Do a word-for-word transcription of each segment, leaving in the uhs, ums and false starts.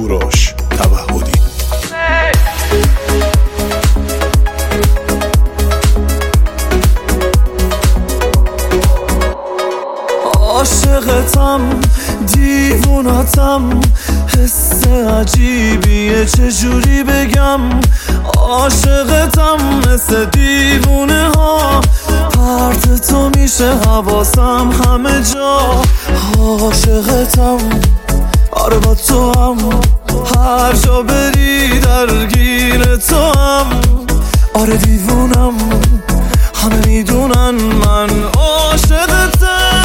کوروش توحدی. عاشقتم دیوونتم، حس عجیبیه چجوری بگم. عاشقتم مثل دیوونه ها، پرت تو میشه حواسم همه جا. عاشقتم آره با تو هم، هر جا بری درگیر تو هم. آره دیوونم همه میدونن من عاشقتم.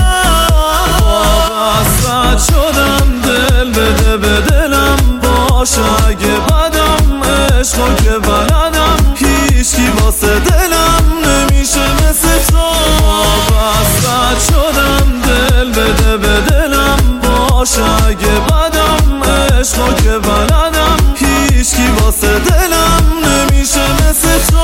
وابسته شدم دل بده به دلم باشه، اگه بدم عشقو که بلدم هیچکی واسه دلم نمیشه مثل تو. وابسته شدم دل بده به دلم باشه، اگه بدم عشقو که بلدم هیچکی واسه دلم نمیشه مثل تو.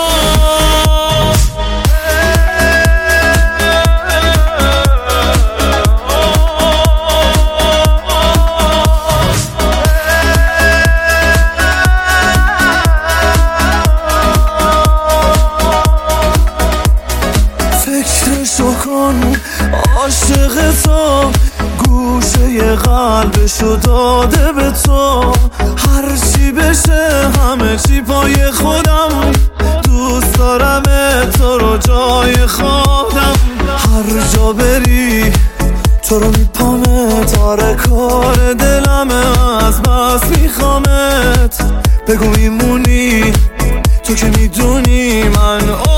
فکرشو کن عاشق تو، گوشه قلبشو داده به تو. هر چی بشه همه چی پای خودم، دوست دارم تو رو جای خودم. هر جا بری تو رو میپامت، آره کار دلمه از بس میخوامت. بگو میمونی تو که میدونی من